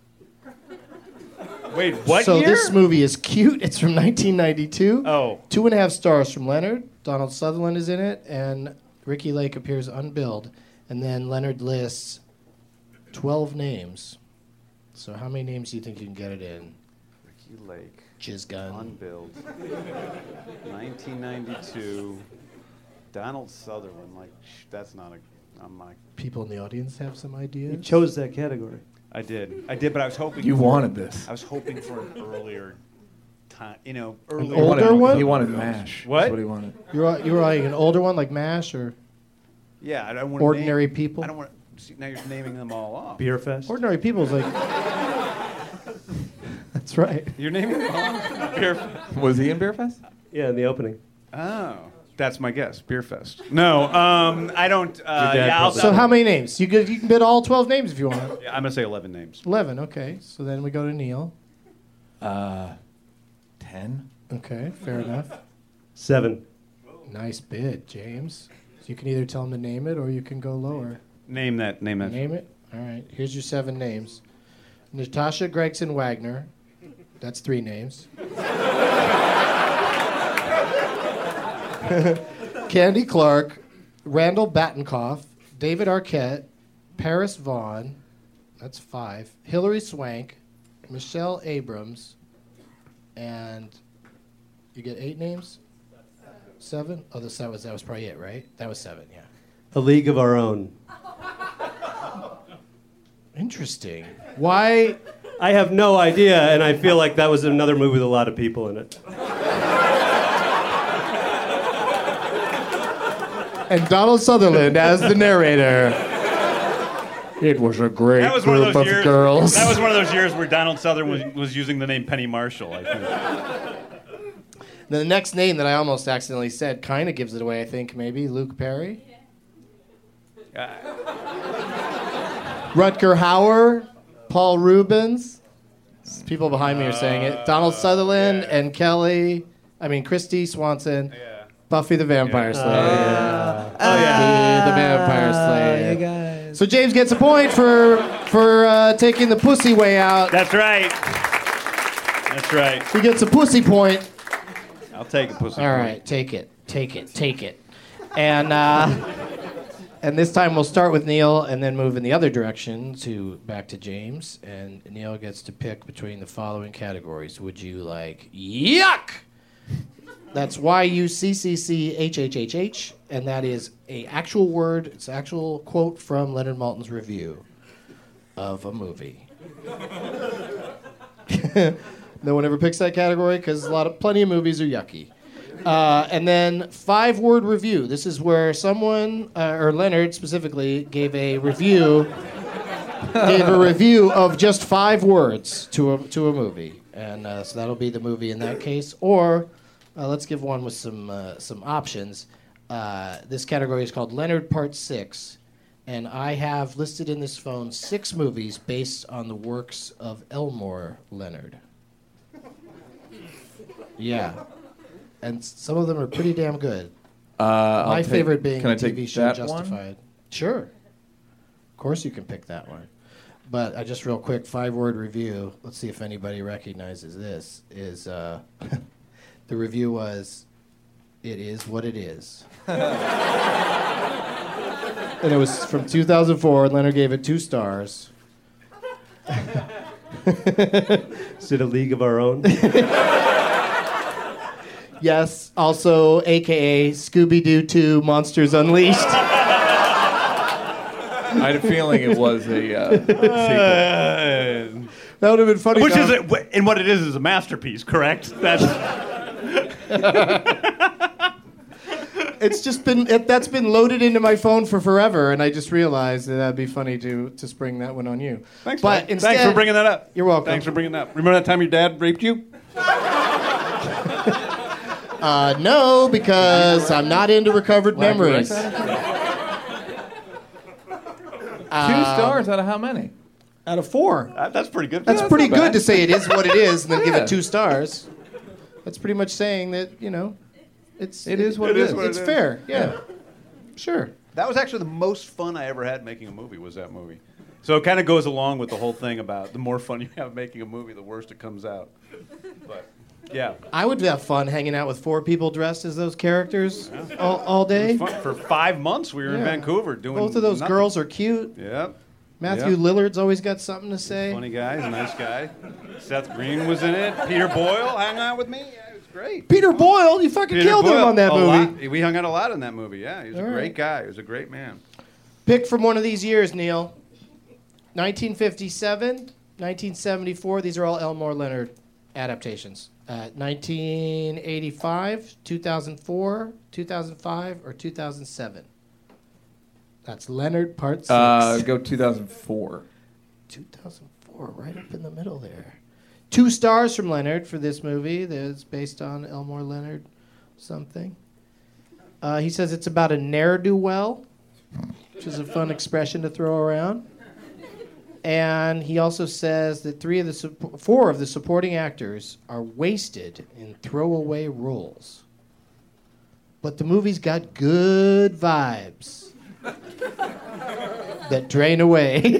Wait, what so year? this movie is cute. It's from nineteen ninety-two. Oh. Two and a half stars from Leonard. Donald Sutherland is in it, and Ricky Lake appears unbilled. And then Leonard lists twelve names. So how many names do you think you can get it in? Ricky Lake. Jizz gun. Unbilled. nineteen ninety-two. Donald Sutherland. Like, sh- that's not a... I'm like... People in the audience have some ideas? You chose that category. I did. I did, but I was hoping... You for, wanted this. I was hoping for an earlier time, you know, An earlier... He older wanted, one? He wanted MASH. What? That's what he wanted. You were, you were like an older one, like MASH, or Yeah, I don't want Ordinary name, People? I don't want to... See, now you're naming them all off. Beer Fest. Ordinary People is like... That's right. You're naming them all off? Beer... Was he in Beer Fest? Yeah, in the opening. Oh. That's my guess. Beer Fest. No, um, I don't... Uh, Your dad yeah, I'll, probably- So how many names? You could, you can bid all twelve names if you want. yeah, I'm going to say eleven names. eleven, okay. So then we go to Neil. Uh, ten? Okay, fair enough. Seven. Nice bid, James. So you can either tell him to name it or you can go lower. Name that. Name that. Name it? All right, here's your seven names. Natasha Gregson Wagner. That's three names. Candy Clark, Randall Batinkoff, David Arquette, Paris Vaughn, that's five, Hilary Swank, Michelle Abrams, and you get eight names? Seven? Oh, this, that, was, that was probably it, right? That was seven, yeah. A League of Our Own. Interesting. Why? I have no idea, and I feel like that was another movie with a lot of people in it. And Donald Sutherland as the narrator. It was a great That was one group of those of years. girls. That was one of those years where Donald Sutherland was, was using the name Penny Marshall. I think. The next name that I almost accidentally said kind of gives it away, I think, maybe. Luke Perry? Uh, Rutger Hauer? Paul Rubens? People behind me are saying it. Donald Sutherland yeah. and Kelly, I mean, Christy Swanson. yeah. Buffy the Vampire Yeah. Slayer. yeah. Oh, yeah. The Vampire Slayer. So James gets a point for for uh, taking the pussy way out. That's right. That's right. He gets a pussy point. I'll take a pussy. All right, take it, take it, take it. And uh, and this time we'll start with Neil and then move in the other direction to back to James. And Neil gets to pick between the following categories. Would you like yuck? That's Y U C C C H H H H, and that is a actual word. It's an actual quote from Leonard Maltin's review of a movie. No one ever picks that category because a lot of plenty of movies are yucky. Uh, and then five-word review. This is where someone, uh, or Leonard specifically, gave a review, gave a review of just five words to a to a movie, and uh, so that'll be the movie in that case. Or uh, let's give one with some uh, some options. Uh, this category is called Leonard Part Six, and I have listed in this phone six movies based on the works of Elmore Leonard. Yeah. And some of them are pretty damn good. Uh, I'll My take- favorite being can I the T V take show that Justified. one? Sure. Of course you can pick that one. But uh, just real quick, five-word review. Let's see if anybody recognizes this. Is uh, the review was, "It is what it is," and it was from two thousand four. Leonard gave it two stars. Is it A League of Our Own? Yes, also A K A Scooby-Doo two Monsters Unleashed. I had a feeling it was a uh, sequel. That would have been funny. Which though. is, a, and what it is is a masterpiece, correct? That's. It's just been it, that's been loaded into my phone for forever, and I just realized that that'd be funny to to spring that one on you. Thanks, but man. instead, Thanks for bringing that up. You're welcome. Thanks for bringing that up. Remember that time your dad raped you? Uh, no, because I'm not into recovered memories. Two stars out of how many? Out of four. Uh, that's pretty good. That's Yeah, pretty not bad. good to say it is what it is and then give Yeah. it two stars. That's pretty much saying that, you know, it's It is what it is is. what it it's is. fair. Yeah. Sure. That was actually the most fun I ever had making a movie. Was that movie? So it kind of goes along with the whole thing about the more fun you have making a movie, the worse it comes out. But yeah, I would have fun hanging out with four people dressed as those characters all, all day. fun. For five months we were in Yeah. Vancouver doing. Both of those nothing. girls are cute. Yep. Matthew Yep. Lillard's always got something to say. Funny guy, he's a nice guy. Seth Green was in it. Peter Boyle hung out with me. Yeah, it was great. Peter Boyle, you fucking Peter killed him Boyle, on that a movie. lot. We hung out a lot in that movie. Yeah, he was All a right. great guy. He was a great man. Pick from one of these years, Neil. nineteen fifty-seven, nineteen seventy-four. These are all Elmore Leonard adaptations. Uh, nineteen eighty-five, two thousand four, two thousand five, or two thousand seven. That's Leonard Part six. Uh, go two thousand four. two thousand four, right up in the middle there. Two stars from Leonard for this movie that's based on Elmore Leonard something. Uh, he says it's about a ne'er-do-well, which is a fun expression to throw around. And he also says that three of the suppo- four of the supporting actors are wasted in throwaway roles. But the movie's got good vibes that drain away.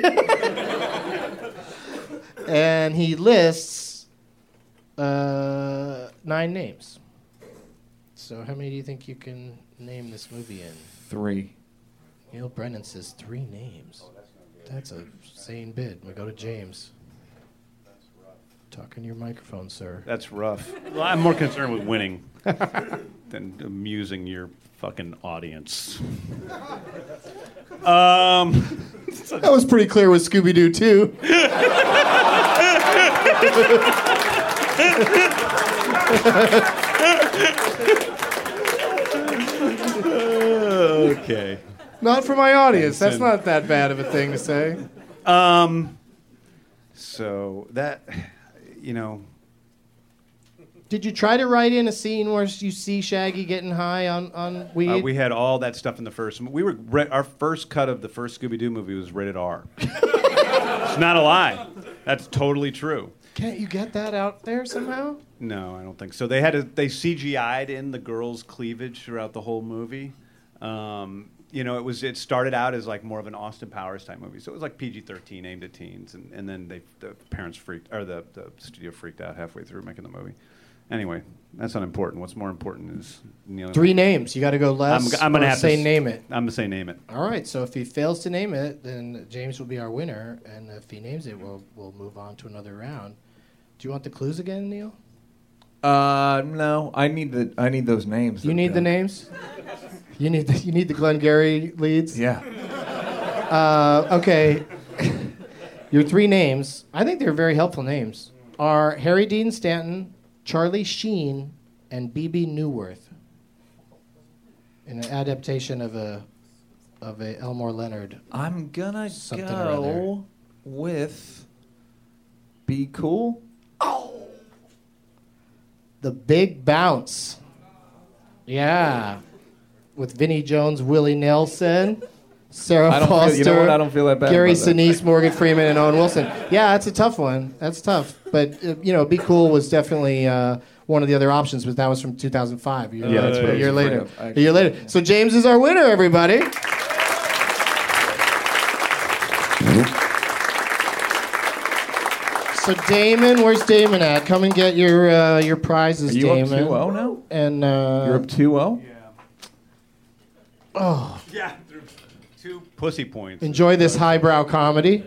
And he lists uh, nine names. So how many do you think you can name this movie in? Three. Neil Brennan says three names. That's a sane bid. We go to James. Talking to your microphone, sir. That's rough. Well, I'm more concerned with winning than amusing your fucking audience. Um, That was pretty clear with Scooby-Doo, too. okay. Not for my audience. That's Listen. not that bad of a thing to say. Um, so that, you know, Did you try to write in a scene where you see Shaggy getting high on, on weed? uh, we had all that stuff in the first. We were ra- our first cut of the first Scooby-Doo movie was rated R. It's not a lie. That's totally true. Can't you get that out there somehow? No, I don't think so. They had to, they C G I'd in the girls' cleavage throughout the whole movie. Um, you know, it was it started out as like more of an Austin Powers type movie, so it was like P G thirteen aimed at teens, and, and then they the parents freaked or the, the studio freaked out halfway through making the movie. Anyway, that's not important. What's more important is Neil. Three names. You got to go I'm, less. I'm gonna or have say to s- name it. I'm gonna say name it. All right. So if he fails to name it, then James will be our winner, and if he names it, we'll we'll move on to another round. Do you want the clues again, Neil? Uh, no. I need the. I need those names. You need the names. You need the, you need the Glengarry leads. Yeah. Uh, okay. Your three names, I think they're very helpful names, are Harry Dean Stanton, Charlie Sheen, and B B Newworth. In an adaptation of a of a Elmore Leonard. I'm gonna Something or go with Be Cool. The Big Bounce. Yeah. With Vinnie Jones, Willie Nelson, Sarah I don't feel- Foster, you know what? I don't feel that bad Gary about that. Sinise, Morgan Freeman, and Owen Wilson. Yeah, that's a tough one. That's tough. But, uh, you know, Be Cool was definitely uh, one of the other options, but that was from two thousand five. A year, Yeah, that's what I a was year afraid later. of. I A year later. So James is our winner, everybody. So Damon, where's Damon at? Come and get your uh, your prizes, Are you up Damon. two oh now? And uh, You're up two oh? oh, Yeah, two pussy points. enjoy this highbrow comedy.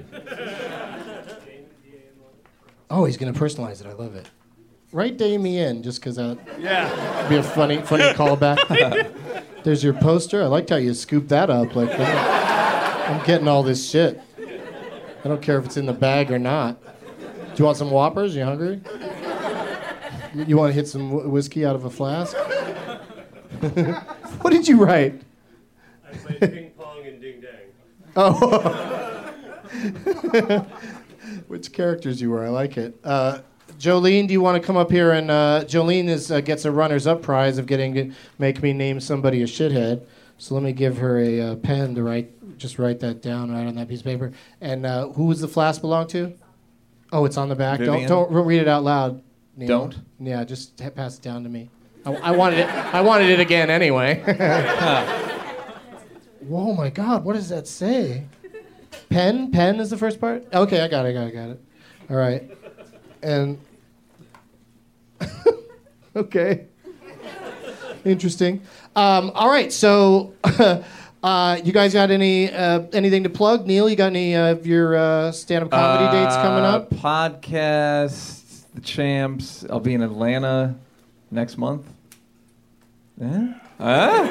Oh, he's gonna personalize it. I love it. Write Damien just because that'd Yeah. be a funny funny callback. There's your poster. I liked how you scooped that up. Like I'm getting all this shit. I don't care if it's in the bag or not. Do you want some Whoppers? You hungry? You, you want to hit some wh- whiskey out of a flask? What did you write? I played ping pong and ding dang. Oh. Which characters you were? I like it. Uh, Jolene, do you want to come up here and uh, Jolene is uh, gets a runners-up prize of getting to make me name somebody a shithead. So let me give her a uh, pen to write, just write that down right on that piece of paper. And uh, who does the flask belong to? Oh, it's on the back. Vivian? Don't don't read it out loud. Neil. Don't? Yeah, just t- pass it down to me. I, I wanted it. I wanted it again anyway. Whoa, my God! What does that say? Pen? Pen is the first part? Okay, I got it, I got it, I got it. All right. And... okay. Interesting. Um, all right, so... uh, you guys got any uh, anything to plug? Neil, you got any uh, of your uh, stand-up comedy Uh, dates coming up? Podcast, The Champs. I'll be in Atlanta next month. Yeah? Huh?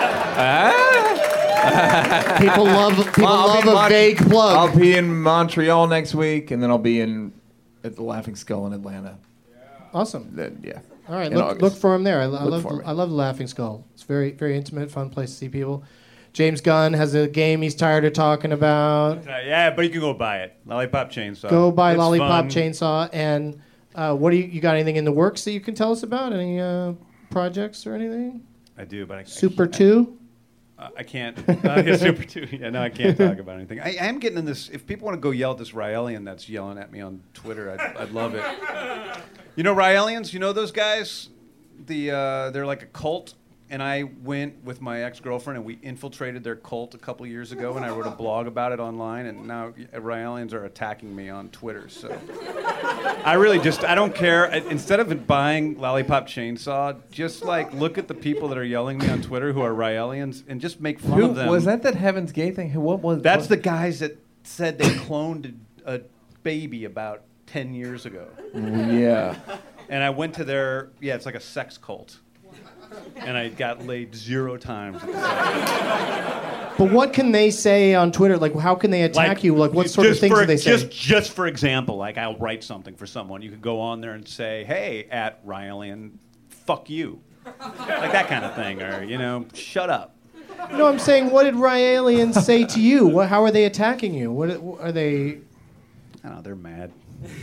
Huh? People love people Well, I'll love be a in Mon- vague plug. I'll be in Montreal next week, and then I'll be in at the Laughing Skull in Atlanta. Awesome. Then, yeah. All right, in look, August. look for him there. I, I Look love for me. I love the Laughing Skull. It's very very intimate, fun place to see people. James Gunn has a game he's tired of talking about. Uh, yeah, but you can go buy it. Lollipop Chainsaw. Go buy It's Lollipop fun. Chainsaw. And uh, what do you you got anything in the works that you can tell us about? Any uh, projects or anything? I do, but I, Super I, two. Uh, I can't. Uh, yeah, Super two. Yeah, no, I can't talk about anything. I, I am getting in this. If people want to go yell at this Raelian that's yelling at me on Twitter, I'd, I'd love it. You know Raelians? You know those guys? The uh, they're like a cult. And I went with my ex-girlfriend, and we infiltrated their cult a couple years ago, and I wrote a blog about it online, and now Raelians are attacking me on Twitter. So I really just, I don't care. I, instead of buying Lollipop Chainsaw, just like look at the people that are yelling at me on Twitter who are Raelians and just make fun Who, of them. was that that Heaven's Gate thing? Who- What was That's what? the guys that said they cloned a, a baby about ten years ago. Yeah. And I went to their, yeah, it's like a sex cult. And I got laid zero times. But what can they say on Twitter? Like, how can they attack you? Like, what sort of just things for, do they say? Just, just for example, like I'll write something for someone. You could go on there and say, "Hey, at Raelian, fuck you," like that kind of thing, or you know, shut up. No, I'm saying, what did Raelians say to you? What, how are they attacking you? What are they? I don't know. They're mad.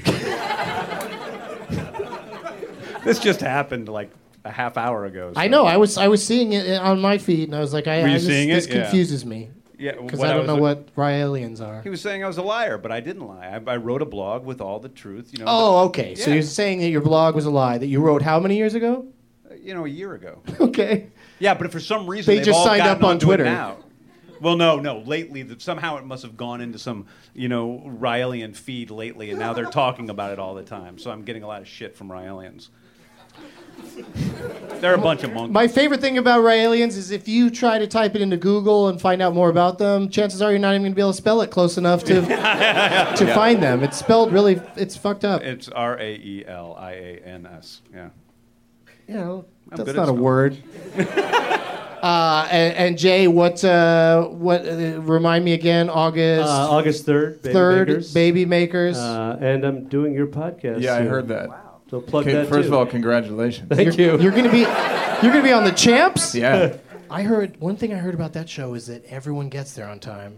This just happened like a half hour ago. So. I know. I was I was seeing it on my feed, and I was like, I, Were you I this, seeing this it? Yeah. confuses me. Yeah, Because what I I don't was- know what Raelians are. He was saying I was a liar, but I didn't lie. I, I wrote a blog with all the truth. You know. Oh, okay. So Yeah. you're saying that your blog was a lie that you wrote how many years ago? You know, a year ago. Okay. Yeah, but for some reason They they've just all signed gotten up on onto Twitter. It now. Well, no, no. Lately, that somehow it must have gone into some, you know, Raelian feed lately, and now they're talking about it all the time. So I'm getting a lot of shit from Raelians. They're a bunch of monkeys. My favorite thing about Raelians is if you try to type it into Google and find out more about them, chances are you're not even going to be able to spell it close enough to to Yeah. find them. It's spelled really, it's fucked up. It's R A E L I A N S. Yeah. You know, I'm that's good at not a spelling. word. uh, and, and Jay, what uh, what uh, remind me again? August Uh, August third, Baby third, Makers. Baby Makers. Uh, and I'm doing your podcast. Yeah, I soon. heard that. So plug Okay, that first too. of all, congratulations. Thank you're, you. You're gonna be you're gonna be on the Champs. Yeah. I heard one thing I heard about that show is that everyone gets there on time.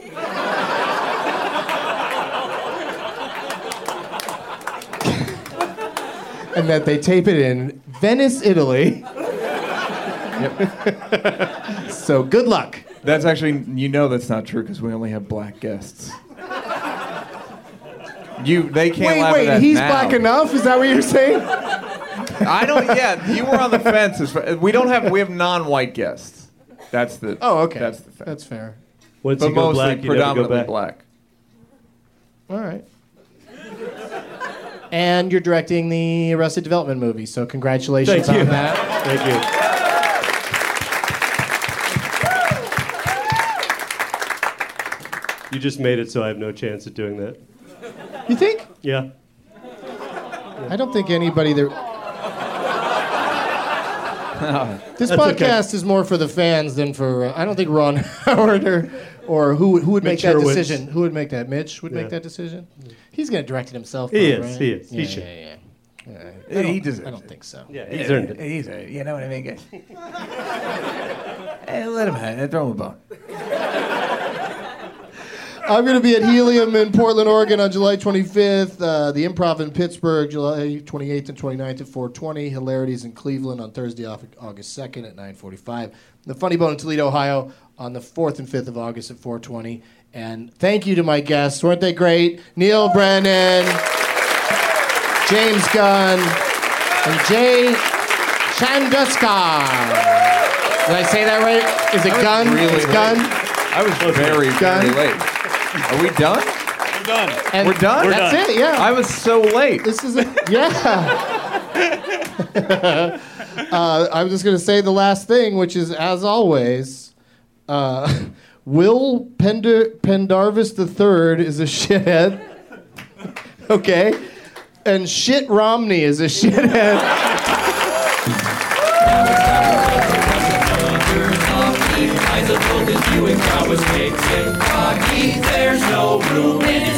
And that they tape it in Venice, Italy. Yep. So good luck. That's actually, you know that's not true because we only have black guests. You, they can't Wait, laugh wait, at that he's now. black enough? Is that what you're saying? I don't, yeah, you were on the fence. As far, we don't have, we have non-white guests. That's the, Oh, okay. That's the fact. That's fair. Once But you go mostly black, you never go predominantly back. black. All right. And you're directing the Arrested Development movie, so congratulations Thank you. on that. Thank you. You just made it so I have no chance at doing that. You think? Yeah. I don't think anybody there. This That's podcast okay. is more for the fans than for. Uh, I don't think Ron Howard or, or who who would make Mitch that Hurwitz. decision. Who would make that? Mitch would Yeah. make that decision. He's gonna direct it himself. He though, is, right? he is. He Yeah, should. yeah, yeah. Yeah, I He don't- deserves I don't it. think so. Yeah, he's earned it. He's a, you know what I mean? Hey, let him have it. Throw him a bone. I'm going to be at Helium in Portland, Oregon on July twenty-fifth. Uh, the Improv in Pittsburgh, July twenty-eighth and twenty-ninth at four twenty. Hilarities in Cleveland on Thursday, August second at nine forty-five. The Funny Bone in Toledo, Ohio on the fourth and fifth of August at four twenty. And thank you to my guests. Weren't they great? Neil Brennan, James Gunn, and Jay Chanduskar. Did I say that right? Is it Gunn? Really it's late. Gunn? I was very, Gunn? very late. Are we done? We're done. And We're done? That's done. it, yeah. I was so late. This is a, yeah. uh, I'm just going to say the last thing, which is, as always, uh, Will Pender, Pendarvis the third is a shithead. Okay? And Shit Romney is a shithead. There's no room in